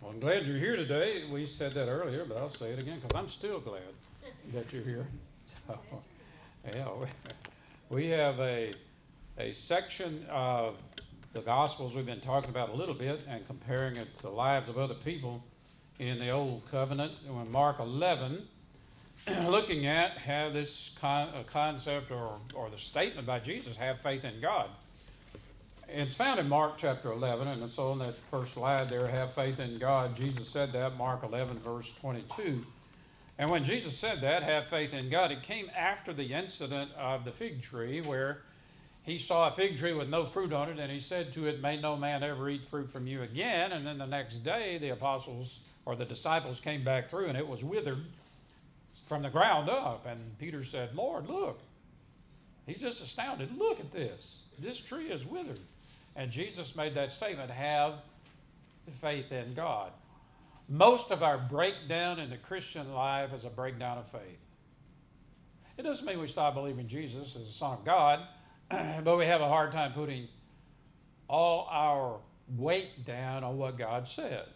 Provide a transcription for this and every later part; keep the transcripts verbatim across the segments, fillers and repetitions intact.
Well, I'm glad you're here today. We said that earlier, but I'll say it again because I'm still glad that you're here. So, yeah, we, we have a, a section of the Gospels we've been talking about a little bit and comparing it to the lives of other people in the Old Covenant. And in Mark eleven, looking at how this con- concept or, or the statement by Jesus, have faith in God. It's found in Mark chapter eleven, and it's on that first slide there, have faith in God. Jesus said that, Mark eleven, verse twenty-two. And when Jesus said that, have faith in God, it came after the incident of the fig tree where he saw a fig tree with no fruit on it, and he said to it, may no man ever eat fruit from you again. And then the next day, the apostles or the disciples came back through, and it was withered from the ground up. And Peter said, Lord, look. He's just astounded. Look at this. This tree is withered. And Jesus made that statement, have faith in God. Most of our breakdown in the Christian life is a breakdown of faith. It doesn't mean we stop believing Jesus as the Son of God, but we have a hard time putting all our weight down on what God says.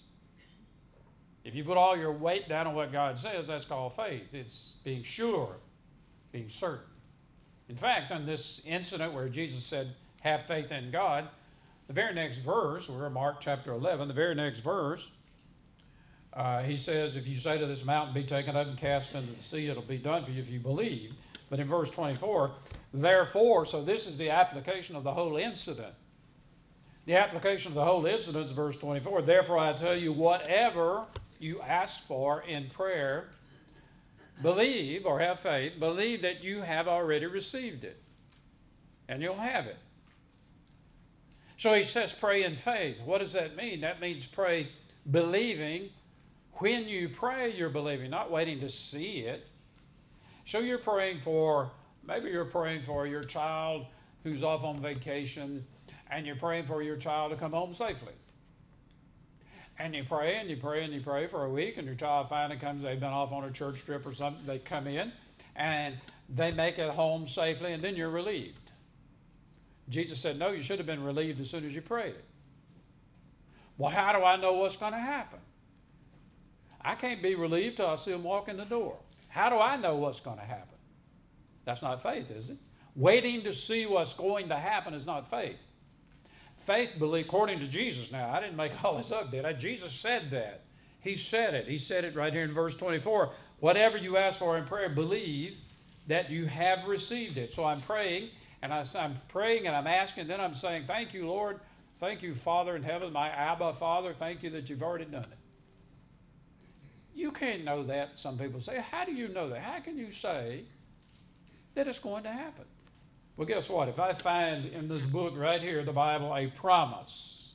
If you put all your weight down on what God says, that's called faith. It's being sure, being certain. In fact, on this incident where Jesus said, have faith in God, the very next verse, we're in Mark chapter eleven, the very next verse, uh, he says, if you say to this mountain, be taken up and cast into the sea, it'll be done for you if you believe. But in verse twenty-four, therefore, so this is the application of the whole incident. The application of the whole incident is verse twenty-four. Therefore, I tell you, whatever you ask for in prayer, believe or have faith, believe that you have already received it, and you'll have it. So he says pray in faith. What does that mean? That means pray believing. When you pray, you're believing, not waiting to see it. So you're praying for, maybe you're praying for your child who's off on vacation, and you're praying for your child to come home safely. And you pray and you pray and you pray for a week, and your child finally comes, they've been off on a church trip or something, they come in, and they make it home safely, and then you're relieved. Jesus said, no, you should have been relieved as soon as you prayed. Well, how do I know what's going to happen? I can't be relieved till I see them walk in the door. How do I know what's going to happen? That's not faith, is it? Waiting to see what's going to happen is not faith. Faith, believe, according to Jesus. Now, I didn't make all this up, did I? Jesus said that. He said it. He said it right here in verse twenty-four. Whatever you ask for in prayer, believe that you have received it. So I'm praying, and I'm praying, and I'm asking, then I'm saying, thank you, Lord. Thank you, Father in heaven, my Abba, Father. Thank you that you've already done it. You can't know that. Some people say, how do you know that? How can you say that it's going to happen? Well, guess what? If I find in this book right here, the Bible, a promise,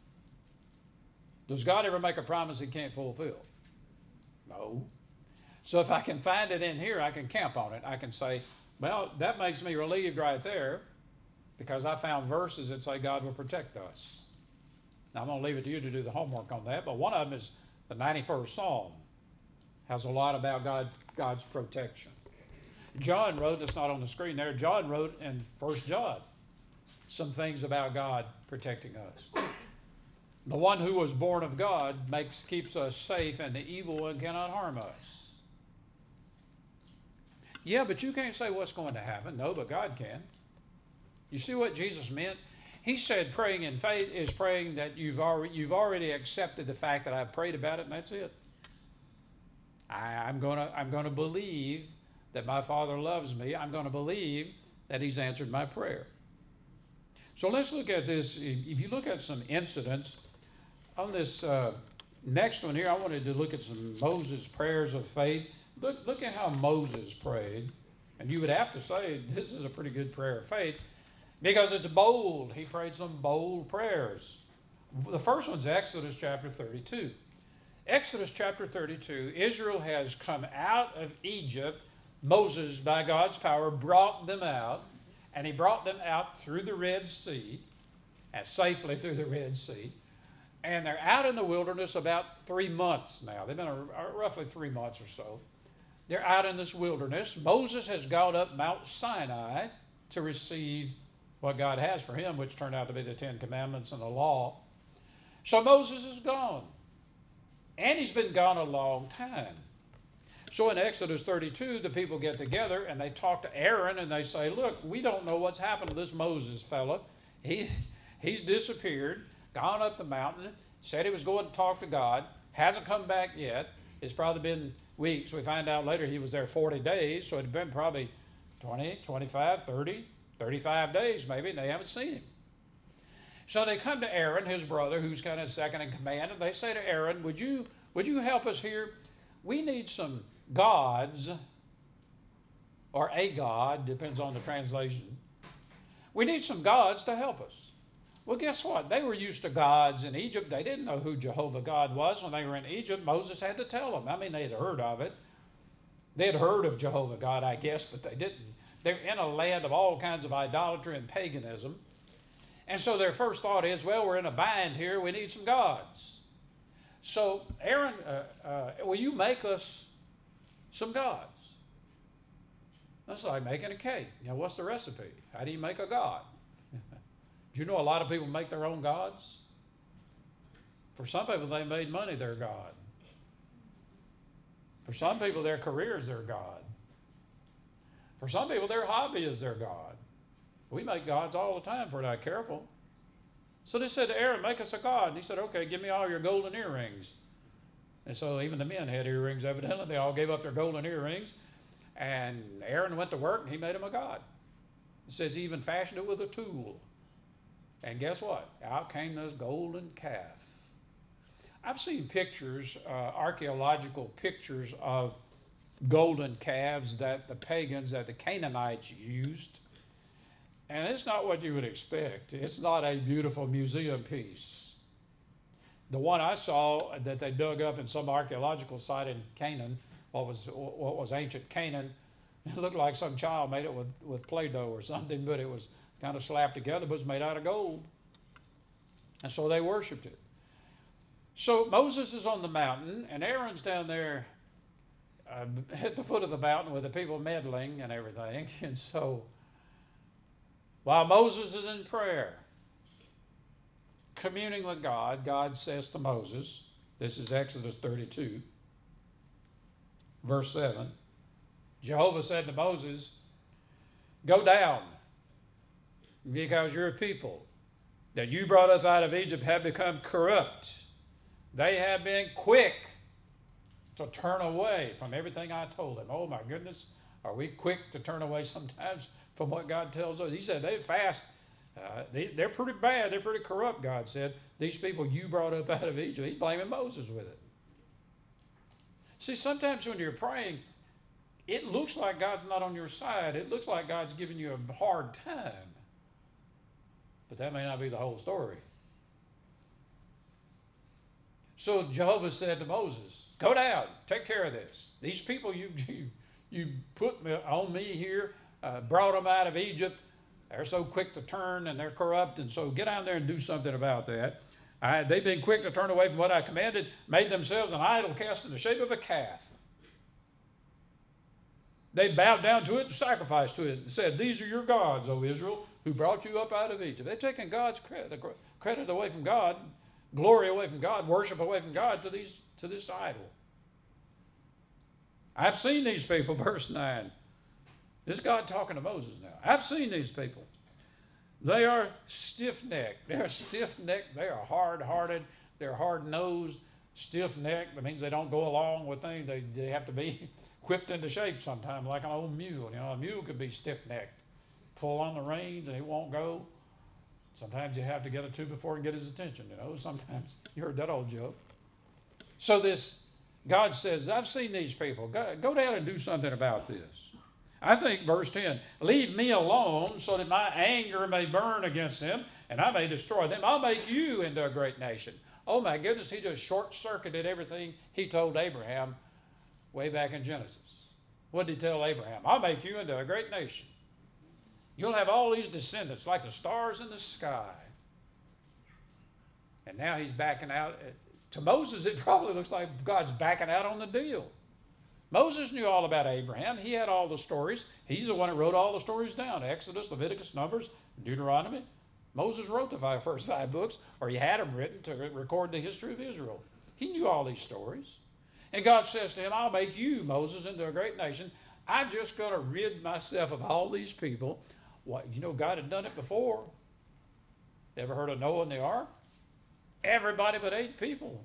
does God ever make a promise he can't fulfill? No. So if I can find it in here, I can camp on it. I can say, well, that makes me relieved right there because I found verses that say God will protect us. Now, I'm going to leave it to you to do the homework on that, but one of them is the ninety-first Psalm. Has a lot about God, God's protection. John wrote, it's not on the screen there, John wrote in First John some things about God protecting us. The one who was born of God makes keeps us safe, and the evil one cannot harm us. Yeah, but you can't say what's going to happen. No, but God can. You see what Jesus meant? He said praying in faith is praying that you've already, you've already accepted the fact that I've prayed about it, and that's it. I, I'm going to I'm going to believe that my Father loves me. I'm going to believe that he's answered my prayer. So let's look at this. If you look at some incidents on this uh, next one here, I wanted to look at some Moses' prayers of faith. Look, look at how Moses prayed. And you would have to say this is a pretty good prayer of faith because it's bold. He prayed some bold prayers. The first one's Exodus chapter thirty-two. Exodus chapter thirty-two, Israel has come out of Egypt. Moses, by God's power, brought them out, and he brought them out through the Red Sea, and safely through the Red Sea, and they're out in the wilderness about three months now. They've been a, a, roughly three months or so. They're out in this wilderness. Moses has gone up Mount Sinai to receive what God has for him, which turned out to be the Ten Commandments and the law. So Moses is gone. And he's been gone a long time. So in Exodus thirty-two, the people get together and they talk to Aaron and they say, look, we don't know what's happened to this Moses fella. He, he's disappeared, gone up the mountain, said he was going to talk to God, hasn't come back yet. It's probably been weeks. We find out later he was there forty days, so it had been probably twenty, twenty-five, thirty, thirty-five days maybe, and they haven't seen him. So they come to Aaron, his brother, who's kind of second in command, and they say to Aaron, would you, would you help us here? We need some gods, or a god, depends on the translation. We need some gods to help us. Well, guess what? They were used to gods in Egypt. They didn't know who Jehovah God was when they were in Egypt. Moses had to tell them. I mean, they had heard of it. They had heard of Jehovah God, I guess, but they didn't. They're in a land of all kinds of idolatry and paganism. And so their first thought is, well, we're in a bind here. We need some gods. So, Aaron, uh, uh, will you make us some gods? That's like making a cake. You know, what's the recipe? How do you make a god? Do you know a lot of people make their own gods? For some people, they made money their god. For some people, their career is their god. For some people, their hobby is their god. We make gods all the time if we're not careful. So they said to Aaron, make us a god. And he said, okay, give me all your golden earrings. And so even the men had earrings, evidently. They all gave up their golden earrings. And Aaron went to work and he made him a god. It says he even fashioned it with a tool. And guess what? Out came this golden calf. I've seen pictures, uh, archaeological pictures of golden calves that the pagans, that the Canaanites used. And it's not what you would expect. It's not a beautiful museum piece. The one I saw that they dug up in some archaeological site in Canaan, what was what was ancient Canaan, it looked like some child made it with, with Play-Doh or something, but it was kind of slapped together, but it was made out of gold. And so they worshipped it. So Moses is on the mountain, and Aaron's down there uh, at the foot of the mountain with the people meddling and everything. And so while Moses is in prayer, communing with God, God says to Moses, this is Exodus thirty-two, verse seven, Jehovah said to Moses, go down, because your people that you brought up out of Egypt have become corrupt. They have been quick to turn away from everything I told them. Oh my goodness, are we quick to turn away sometimes from what God tells us? He said they fast. Uh, they, they're pretty bad. They're pretty corrupt, God said. These people you brought up out of Egypt. He's blaming Moses with it. See, sometimes when you're praying, it looks like God's not on your side. It looks like God's giving you a hard time. But that may not be the whole story. So Jehovah said to Moses, go down, take care of this. These people you you, you put me, on me here, uh, brought them out of Egypt. They're so quick to turn and they're corrupt, and so get down there and do something about that. I, they've been quick to turn away from what I commanded, made themselves an idol cast in the shape of a calf. They bowed down to it and sacrificed to it and said, these are your gods, O Israel, who brought you up out of Egypt. They've taken God's credit, credit away from God, glory away from God, worship away from God to these to this idol. I've seen these people, verse nine. This is God talking to Moses now. I've seen these people. They are stiff-necked. They're stiff-necked. They are hard-hearted. They're hard-nosed, stiff-necked. That means they don't go along with things. They, they have to be whipped into shape sometimes, like an old mule. You know, a mule could be stiff-necked. Pull on the reins and he won't go. Sometimes you have to get a two before and get his attention. You know, sometimes you heard that old joke. So this, God says, I've seen these people. Go, go down and do something about this. I think verse ten, leave me alone so that my anger may burn against them and I may destroy them. I'll make you into a great nation. Oh my goodness, he just short-circuited everything he told Abraham way back in Genesis. What did he tell Abraham? I'll make you into a great nation. You'll have all these descendants like the stars in the sky. And now he's backing out. To Moses, it probably looks like God's backing out on the deal. Moses knew all about Abraham. He had all the stories. He's the one that wrote all the stories down. Exodus, Leviticus, Numbers, Deuteronomy. Moses wrote the five, first five books, or he had them written to record the history of Israel. He knew all these stories. And God says to him, I'll make you, Moses, into a great nation. I'm just going to rid myself of all these people. What, you know, God had done it before. Ever heard of Noah and the ark? Everybody but eight people.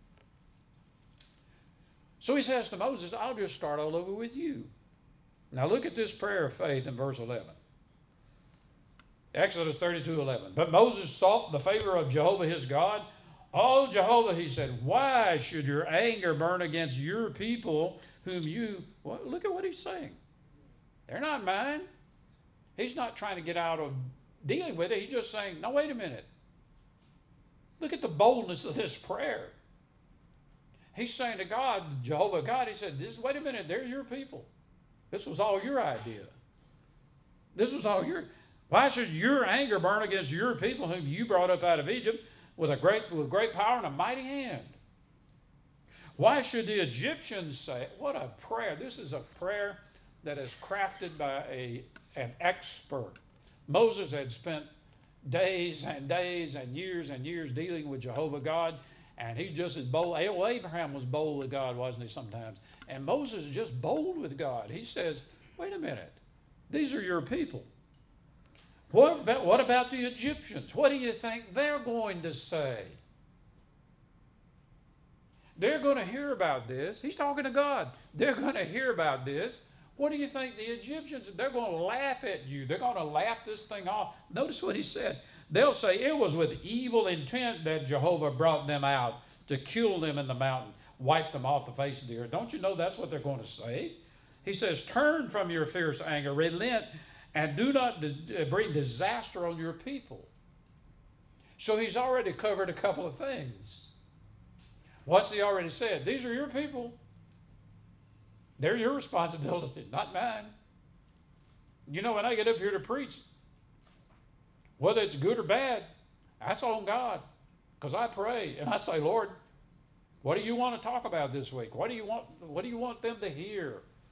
So he says to Moses, I'll just start all over with you. Now look at this prayer of faith in verse eleven. Exodus thirty-two eleven. But Moses sought the favor of Jehovah his God. Oh, Jehovah, he said, why should your anger burn against your people whom you... Well, look at what he's saying. They're not mine. He's not trying to get out of dealing with it. He's just saying, no, wait a minute. Look at the boldness of this prayer. He's saying to God, Jehovah God, he said, this, wait a minute, they're your people. This was all your idea. This was all your... Why should your anger burn against your people whom you brought up out of Egypt with a great, with great power and a mighty hand? Why should the Egyptians say, what a prayer. This is a prayer that is crafted by a, an expert. Moses had spent days and days and years and years dealing with Jehovah God, and he just as bold. Well, Abraham was bold with God, wasn't he, sometimes? And Moses is just bold with God. He says, wait a minute, these are your people. What about, what about the Egyptians? What do you think they're going to say? They're going to hear about this. He's talking to God. They're going to hear about this. What do you think the Egyptians, they're going to laugh at you. They're going to laugh this thing off. Notice what he said. They'll say it was with evil intent that Jehovah brought them out to kill them in the mountain, wipe them off the face of the earth. Don't you know that's what they're going to say? He says, turn from your fierce anger, relent, and do not bring disaster on your people. So he's already covered a couple of things. What's he already said? These are your people. They're your responsibility, not mine. You know, when I get up here to preach, whether it's good or bad, that's on God. Because I pray and I say, Lord, what do you want to talk about this week? What do you want, what do you want them to hear?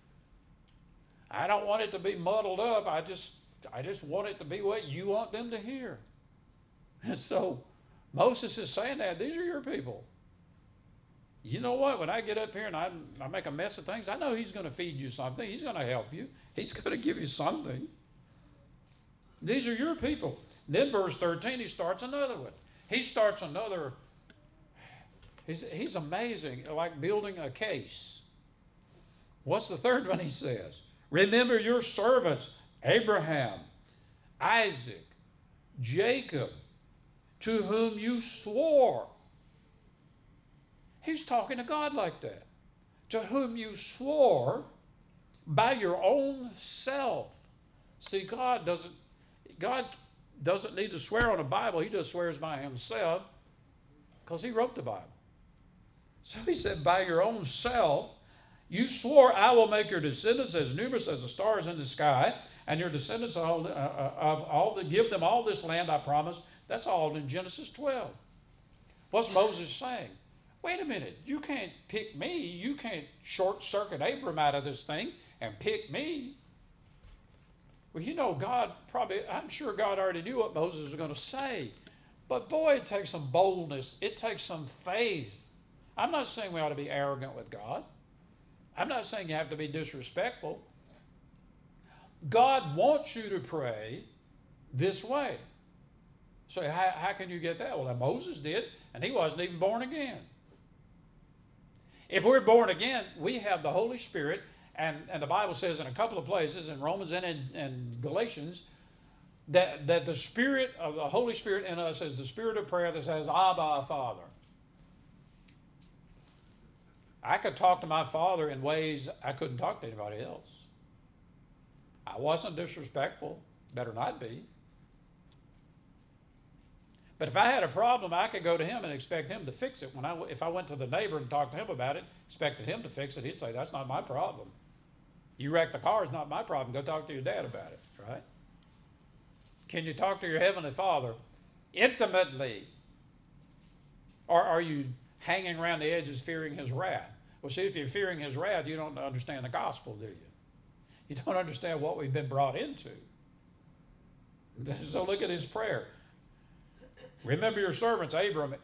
I don't want it to be muddled up. I just, I just want it to be what you want them to hear. And so Moses is saying that these are your people. You know what? When I get up here and I, I make a mess of things, I know he's going to feed you something. He's going to help you. He's going to give you something. These are your people. Then verse thirteen, he starts another one. He starts another. He's, he's amazing, like building a case. What's the third one he says? Remember your servants, Abraham, Isaac, Jacob, to whom you swore. He's talking to God like that. To whom you swore by your own self. See, God doesn't, God doesn't need to swear on the Bible. He just swears by himself because he wrote the Bible. So he said, by your own self, you swore, I will make your descendants as numerous as the stars in the sky, and your descendants all, uh, uh, of all the, give them all this land I promised. That's all in Genesis twelve. What's Moses saying? Wait a minute, you can't pick me. You can't short circuit Abram out of this thing and pick me. Well, you know, God probably, I'm sure God already knew what Moses was going to say. But boy, it takes some boldness. It takes some faith. I'm not saying we ought to be arrogant with God. I'm not saying you have to be disrespectful. God wants you to pray this way. So how, how can you get that? Well, Moses did, and he wasn't even born again. If we're born again, we have the Holy Spirit, and, and the Bible says in a couple of places, in Romans and in, in Galatians, that, that the Spirit of the Holy Spirit in us is the Spirit of prayer that says, Abba, Father. I could talk to my Father in ways I couldn't talk to anybody else. I wasn't disrespectful. Better not be. But if I had a problem, I could go to him and expect him to fix it. When I, if I went to the neighbor and talked to him about it, expected him to fix it, he'd say, that's not my problem. You wrecked the car, it's not my problem. Go talk to your dad about it, right? Can you talk to your Heavenly Father intimately? Or are you hanging around the edges fearing his wrath? Well, see, if you're fearing his wrath, you don't understand the gospel, do you? You don't understand what we've been brought into. So look at his prayer. Remember your servants, Abram,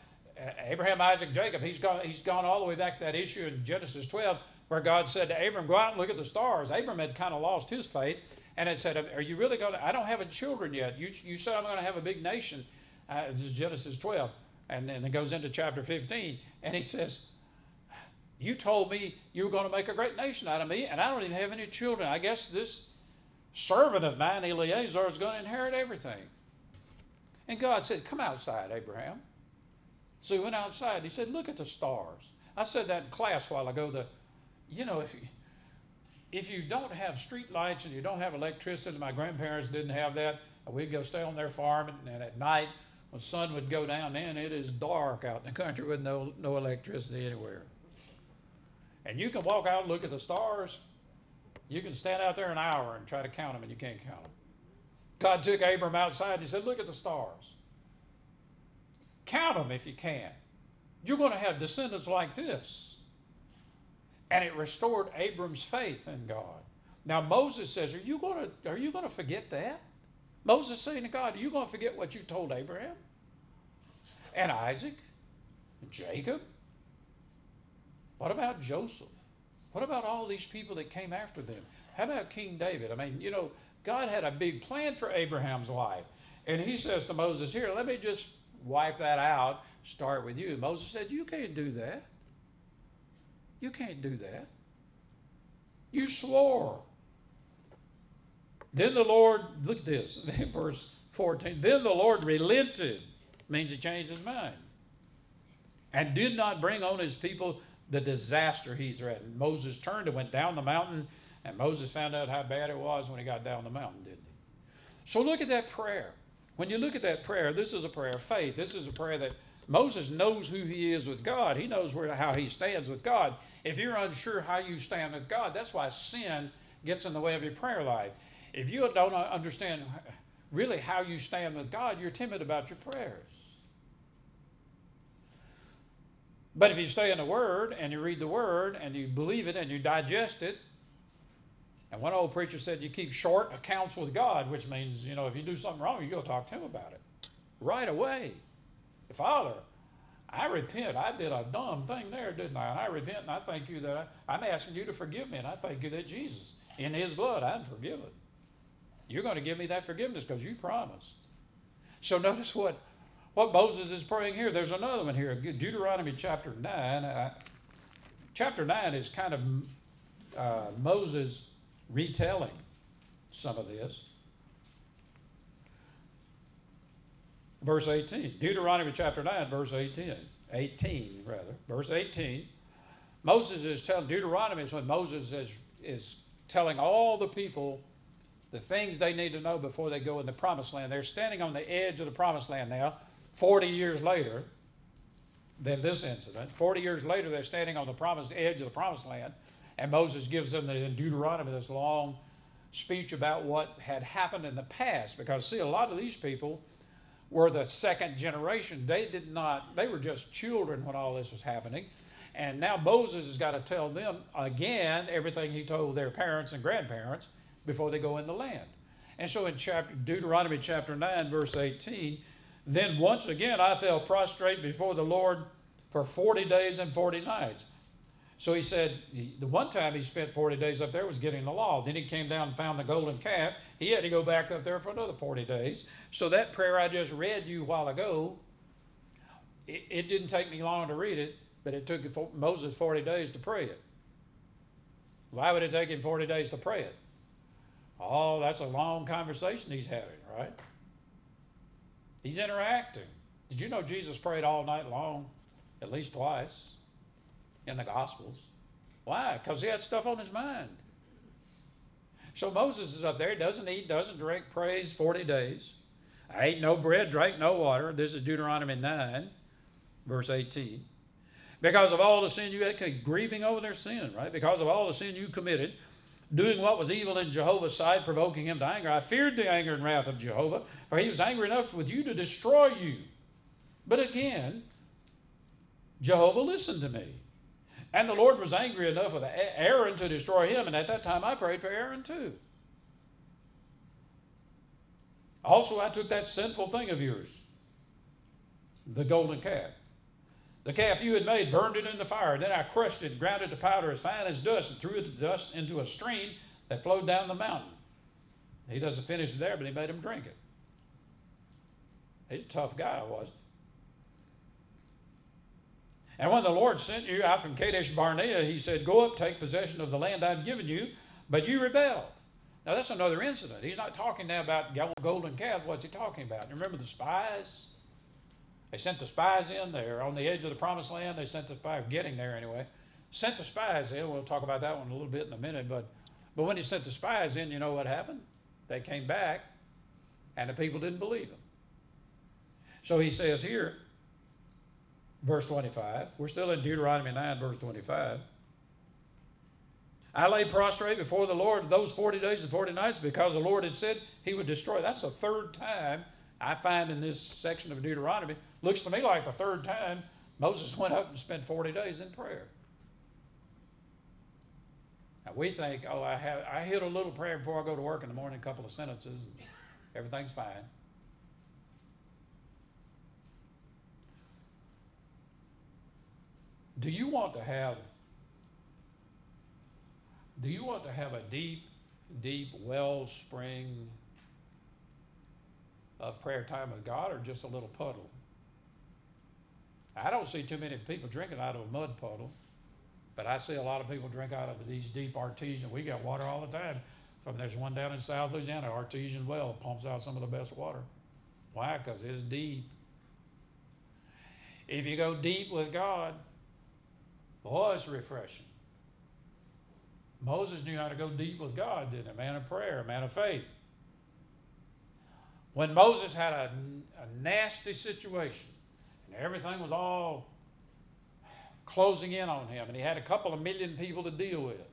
Abraham, Isaac, Jacob, he's gone, he's gone all the way back to that issue in Genesis twelve where God said to Abram, go out and look at the stars. Abram had kind of lost his faith and had said, are you really going to, I don't have a children yet. You, you said I'm going to have a big nation. Uh, this is Genesis twelve. And then it goes into chapter fifteen. And he says, you told me you were going to make a great nation out of me, and I don't even have any children. I guess this servant of mine, Eliezer, is going to inherit everything. And God said, come outside, Abraham. So he went outside. He said, look at the stars. I said that in class a while ago. The, you know, if you, if you don't have street lights and you don't have electricity, my grandparents didn't have that. We'd go stay on their farm, and, and at night, when the sun would go down, man, it is dark out in the country with no, no electricity anywhere. And you can walk out and look at the stars. You can stand out there an hour and try to count them, and you can't count them. God took Abram outside and he said, look at the stars. Count them if you can. You're going to have descendants like this. And it restored Abram's faith in God. Now Moses says, are you going to, are you going to forget that? Moses saying to God, are you going to forget what you told Abraham? And Isaac? And Jacob? What about Joseph? What about all these people that came after them? How about King David? I mean, you know, God had a big plan for Abraham's life. And he says to Moses, here, let me just wipe that out, start with you. Moses said, you can't do that. You can't do that. You swore. Then the Lord, look at this, verse fourteen. Then the Lord relented, means he changed his mind, and did not bring on his people the disaster he threatened. Moses turned and went down the mountain, and Moses found out how bad it was when he got down the mountain, didn't he? So look at that prayer. When you look at that prayer, this is a prayer of faith. This is a prayer that Moses knows who he is with God. He knows where, how he stands with God. If you're unsure how you stand with God, that's why sin gets in the way of your prayer life. If you don't understand really how you stand with God, you're timid about your prayers. But if you stay in the Word and you read the Word and you believe it and you digest it, and one old preacher said you keep short accounts with God, which means, you know, if you do something wrong, you go talk to him about it right away. Father, I repent. I did a dumb thing there, didn't I? And I repent, and I thank you that I, I'm asking you to forgive me, and I thank you that Jesus, in his blood, I'm forgiven. You're going to give me that forgiveness because you promised. So notice what, what Moses is praying here. There's another one here, Deuteronomy chapter nine. Uh, chapter nine is kind of uh, Moses retelling some of this. Verse eighteen, Deuteronomy chapter nine, verse eighteen, eighteen rather, verse eighteen. Moses is telling, Deuteronomy is when Moses is, is telling all the people the things they need to know before they go in the promised land. They're standing on the edge of the promised land now, forty years later than this incident. forty years later, they're standing on the promised edge of the promised land, and Moses gives them the, in Deuteronomy this long speech about what had happened in the past. Because, see, a lot of these people were the second generation. They did not, they were just children when all this was happening. And now Moses has got to tell them again everything he told their parents and grandparents before they go in the land. And so in chapter Deuteronomy chapter nine, verse eighteen, then once again I fell prostrate before the Lord for forty days and forty nights. So he said, he, the one time he spent forty days up there was getting the law. Then he came down and found the golden calf. He had to go back up there for another forty days. So that prayer I just read you a while ago, it, it didn't take me long to read it, but it took Moses forty days to pray it. Why would it take him forty days to pray it? Oh, that's a long conversation he's having, right? He's interacting. Did you know Jesus prayed all night long, at least twice, in the Gospels? Why? Because he had stuff on his mind. So Moses is up there, doesn't eat, doesn't drink, prays forty days. I ate no bread, drank no water. This is Deuteronomy nine, verse eighteen. Because of all the sin you had, grieving over their sin, right? Because of all the sin you committed, doing what was evil in Jehovah's sight, provoking him to anger. I feared the anger and wrath of Jehovah, for he was angry enough with you to destroy you. But again, Jehovah listened to me. And the Lord was angry enough with Aaron to destroy him, and at that time I prayed for Aaron too. Also, I took that sinful thing of yours, the golden calf. The calf you had made, burned it in the fire. Then I crushed it, ground it to powder as fine as dust, and threw it the dust into a stream that flowed down the mountain. He doesn't finish it there, but he made him drink it. He's a tough guy, wasn't he? And when the Lord sent you out from Kadesh Barnea, he said, go up, take possession of the land I've given you, but you rebelled. Now that's another incident. He's not talking now about golden calf. What's he talking about? You remember the spies? They sent the spies in there on the edge of the promised land. They sent the spies, getting there anyway. Sent the spies in. We'll talk about that one a little bit in a minute. But, but when he sent the spies in, you know what happened? They came back, and the people didn't believe him. So he says here, verse twenty-five. We're still in Deuteronomy nine, verse twenty-five. I lay prostrate before the Lord those forty days and forty nights because the Lord had said he would destroy. That's the third time I find in this section of Deuteronomy. Looks to me like the third time Moses went up and spent forty days in prayer. Now we think, oh, I have I hit a little prayer before I go to work in the morning, a couple of sentences, and everything's fine. Do you want to have Do you want to have a deep, deep wellspring of prayer time with God, or just a little puddle? I don't see too many people drinking out of a mud puddle, but I see a lot of people drink out of these deep artesian. We got water all the time. From there's one down in South Louisiana, artesian well, pumps out some of the best water. Why? Because it's deep. If you go deep with God, boy, it's refreshing. Moses knew how to go deep with God, didn't he? A man of prayer, a man of faith. When Moses had a, a nasty situation, and everything was all closing in on him, and he had a couple of million people to deal with,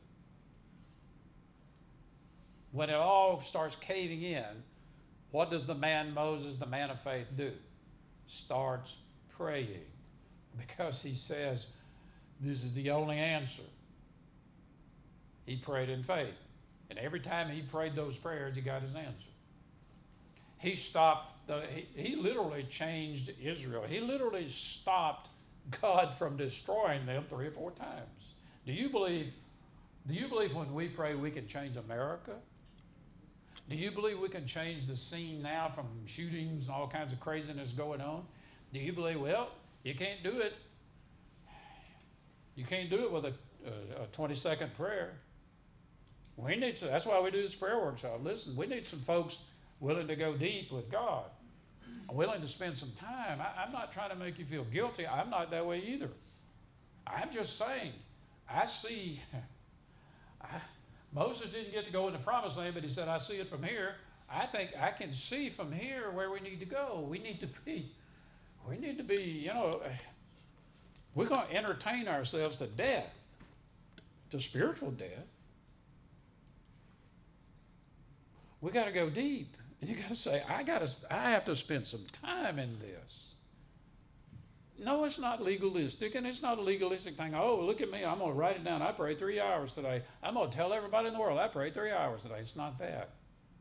when it all starts caving in, what does the man Moses, the man of faith, do? Starts praying, because he says, this is the only answer. He prayed in faith. And every time he prayed those prayers, he got his answer. He stopped, the, he, he literally changed Israel. He literally stopped God from destroying them three or four times. Do you believe, do you believe when we pray we can change America? Do you believe we can change the scene now from shootings and all kinds of craziness going on? Do you believe, well, you can't do it. You can't do it with a, a, a twenty-second prayer. We need to, that's why we do this prayer workshop. Listen, we need some folks willing to go deep with God, willing to spend some time. I, I'm not trying to make you feel guilty. I'm not that way either. I'm just saying, I see, I, Moses didn't get to go in the promised land, but he said, I see it from here. I think I can see from here where we need to go. We need to be, we need to be, you know, we're going to entertain ourselves to death, to spiritual death. We got to go deep. And you got to say, I got to, I have to spend some time in this. No, it's not legalistic, and it's not a legalistic thing. Oh, look at me. I'm going to write it down. I prayed three hours today. I'm going to tell everybody in the world I prayed three hours today. It's not that.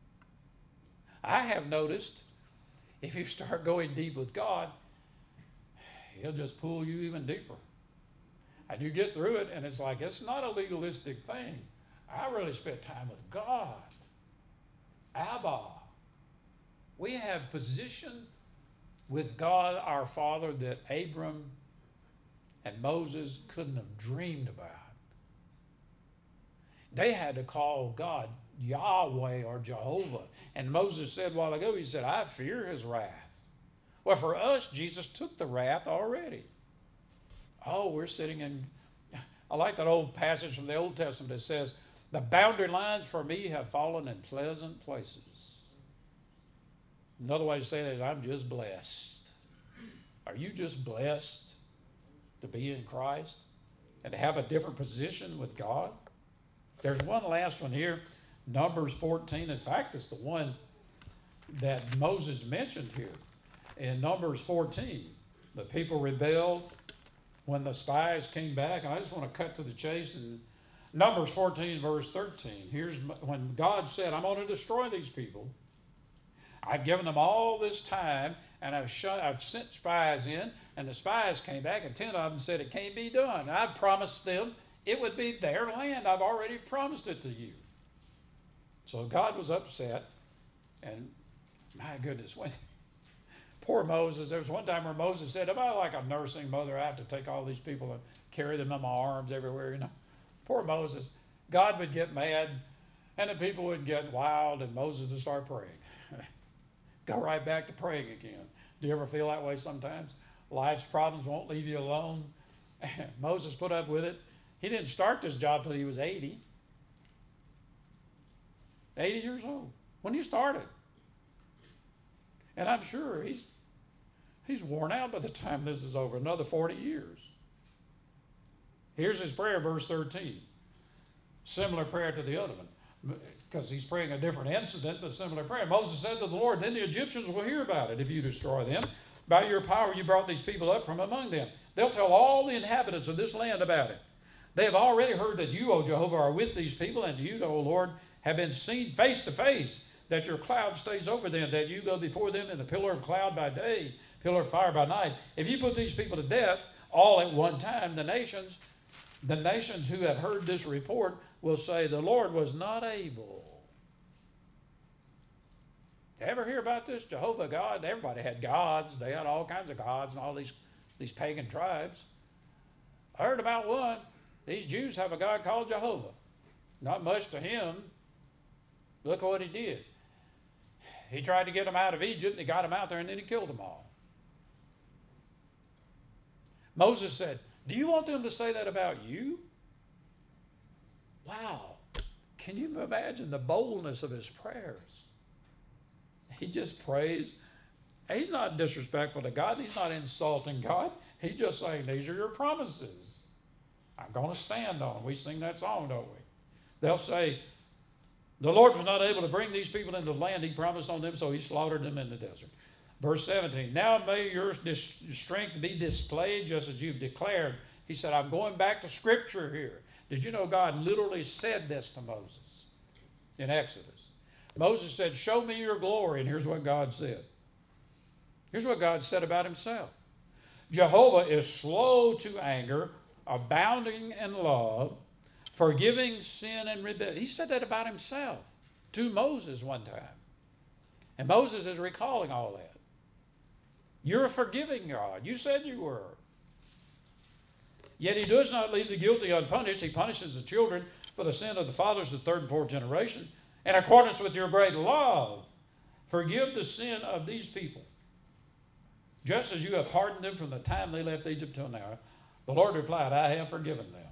I have noticed if you start going deep with God, he'll just pull you even deeper. And you get through it, and it's like, it's not a legalistic thing. I really spent time with God. Abba. We have position with God our Father that Abram and Moses couldn't have dreamed about. They had to call God Yahweh or Jehovah. And Moses said a while ago, he said, I fear his wrath. Well, for us, Jesus took the wrath already. Oh, we're sitting in, I like that old passage from the Old Testament that says, the boundary lines for me have fallen in pleasant places. Another way to say that is, I'm just blessed. Are you just blessed to be in Christ and to have a different position with God? There's one last one here, Numbers fourteen. In fact, it's the one that Moses mentioned here. In Numbers fourteen, the people rebelled when the spies came back. And I just want to cut to the chase. And Numbers fourteen, verse thirteen. Here's when God said, I'm going to destroy these people. I've given them all this time, and I've, shut, I've sent spies in, and the spies came back, and ten of them said it can't be done. I've promised them it would be their land. I've already promised it to you. So God was upset, and my goodness, when poor Moses, there was one time where Moses said, am I like a nursing mother? I have to take all these people and carry them in my arms everywhere, you know. Poor Moses. God would get mad, and the people would get wild, and Moses would start praying. Go right back to praying again. Do you ever feel that way sometimes? Life's problems won't leave you alone. Moses put up with it. He didn't start this job till he was eighty. eighty years old when he started. And I'm sure he's he's worn out by the time this is over, another forty years. Here's his prayer, verse thirteen. Similar prayer to the other one, because he's praying a different incident, but similar prayer. Moses said to the Lord, then the Egyptians will hear about it if you destroy them. By your power you brought these people up from among them. They'll tell all the inhabitants of this land about it. They have already heard that you, O Jehovah, are with these people, and you, O Lord, have been seen face to face, that your cloud stays over them, that you go before them in a pillar of cloud by day, pillar of fire by night. If you put these people to death all at one time, the nations, the nations who have heard this report will say, the Lord was not able. Ever hear about this Jehovah God? Everybody had gods. They had all kinds of gods and all these, these pagan tribes. I heard about one. These Jews have a God called Jehovah. Not much to him. Look what he did. He tried to get them out of Egypt, and he got them out there, and then he killed them all. Moses said, do you want them to say that about you? Wow. Can you imagine the boldness of his prayers? He just prays. He's not disrespectful to God. He's not insulting God. He's just saying, these are your promises. I'm going to stand on them. We sing that song, don't we? They'll say, the Lord was not able to bring these people into the land he promised on them, so he slaughtered them in the desert. Verse seventeen, now may your strength be displayed just as you've declared. He said, I'm going back to Scripture here. Did you know God literally said this to Moses in Exodus? Moses said, show me your glory. And here's what God said. Here's what God said about himself. Jehovah is slow to anger, abounding in love, forgiving sin and rebellion. He said that about himself to Moses one time. And Moses is recalling all that. You're a forgiving God. You said you were. Yet he does not leave the guilty unpunished. He punishes the children for the sin of the fathers, the third and fourth generation. In accordance with your great love, forgive the sin of these people, just as you have pardoned them from the time they left Egypt till now. The Lord replied, I have forgiven them.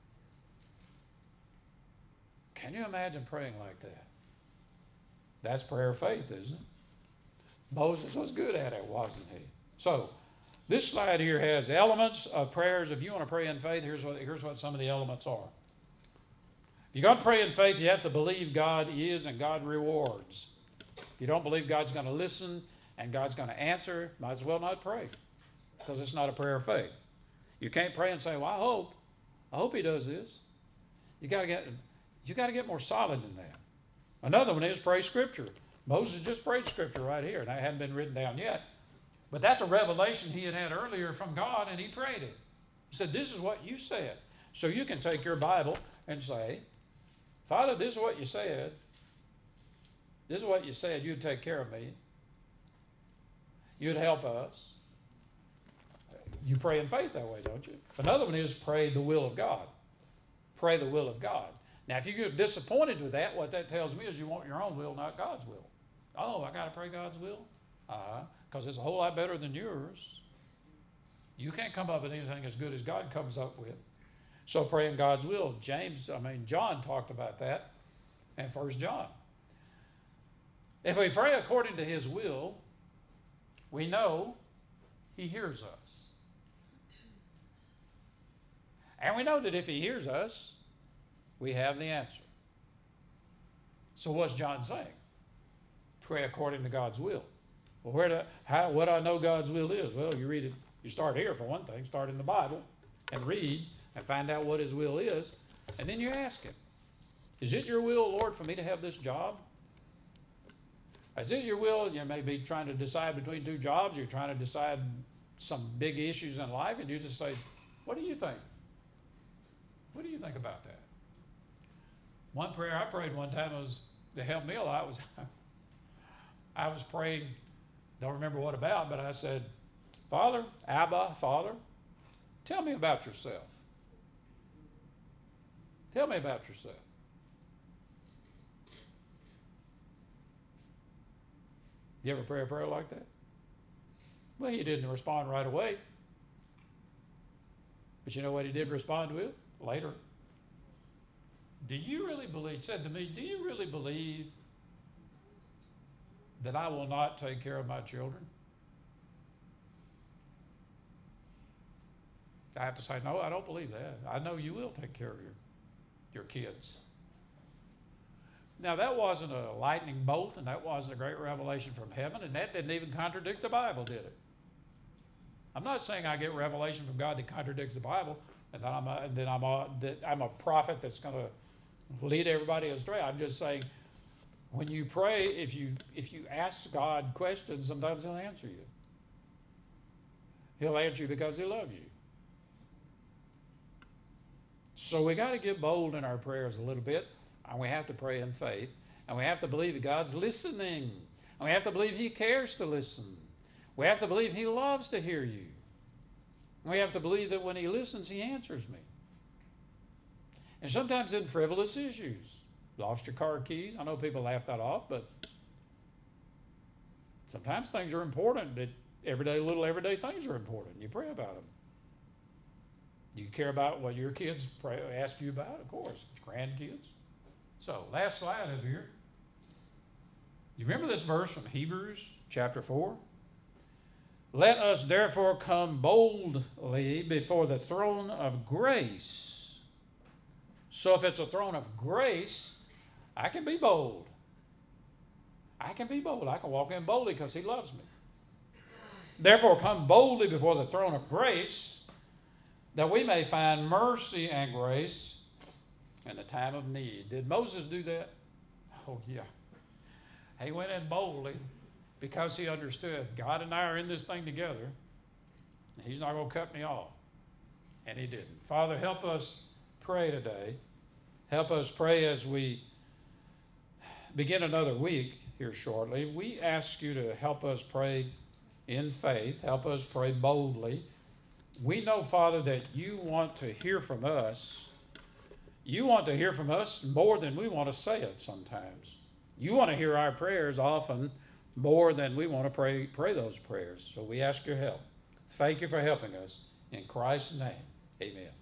Can you imagine praying like that? That's prayer of faith, isn't it? Moses was good at it, wasn't he? So, this slide here has elements of prayers. If you want to pray in faith, here's what, here's what some of the elements are. If you're going to pray in faith, you have to believe God is and God rewards. If you don't believe God's going to listen and God's going to answer, might as well not pray, because it's not a prayer of faith. You can't pray and say, well, I hope. I hope he does this. You got to get you got to get more solid than that. Another one is pray Scripture. Moses just prayed Scripture right here, and that hadn't been written down yet. But that's a revelation he had had earlier from God, and he prayed it. He said, this is what you said. So you can take your Bible and say, Father, this is what you said. This is what you said. You'd take care of me. You'd help us. You pray in faith that way, don't you? Another one is pray the will of God. Pray the will of God. Now, if you get disappointed with that, what that tells me is you want your own will, not God's will. Oh, I got to pray God's will? Uh-huh. Because it's a whole lot better than yours. You can't come up with anything as good as God comes up with. So praying God's will. James, I mean, John talked about that in First John. If we pray according to his will, we know he hears us. And we know that if he hears us, we have the answer. So what's John saying? Pray according to God's will. Well, where do, how, what do I know God's will is? Well, you read it. You start here for one thing. Start in the Bible and read and find out what his will is. And then you ask him, is it your will, Lord, for me to have this job? Is it your will? You may be trying to decide between two jobs. You're trying to decide some big issues in life, and you just say, what do you think? What do you think about that? One prayer I prayed one time was, that helped me a lot, was I was praying, don't remember what about, but I said, Father, Abba, Father, tell me about yourself. Tell me about yourself. You ever pray a prayer like that? Well, he didn't respond right away. But you know what he did respond with? Later. Do you really believe, said to me, do you really believe that I will not take care of my children? I have to say, no, I don't believe that. I know you will take care of your, your kids. Now, that wasn't a lightning bolt, and that wasn't a great revelation from heaven, and that didn't even contradict the Bible, did it? I'm not saying I get revelation from God that contradicts the Bible, and that I'm a, that I'm a, that I'm a prophet that's going to lead everybody astray. I'm just saying, when you pray, if you if you ask God questions, sometimes He'll answer you. He'll answer you because He loves you. So we got to get bold in our prayers a little bit. And we have to pray in faith. And we have to believe that God's listening. And we have to believe He cares to listen. We have to believe He loves to hear you. And we have to believe that when He listens, He answers me. And sometimes in frivolous issues. Lost your car keys. I know people laugh that off, but sometimes things are important. That everyday, little everyday things are important. You pray about them. You care about what your kids pray, ask you about, of course. Grandkids. So, last slide over here. You remember this verse from Hebrews chapter four? Let us therefore come boldly before the throne of grace. So if it's a throne of grace, I can be bold. I can be bold. I can walk in boldly because He loves me. Therefore, come boldly before the throne of grace, that we may find mercy and grace in the time of need. Did Moses do that? Oh, yeah. He went in boldly because he understood God and I are in this thing together. And He's not going to cut me off. And He didn't. Father, help us pray today. Help us pray as we begin another week here shortly. We ask You to help us pray in faith. Help us pray boldly. We know, Father, that You want to hear from us. You want to hear from us more than we want to say it sometimes. You want to hear our prayers often more than we want to pray, pray those prayers. So we ask Your help. Thank You for helping us. In Christ's name, amen.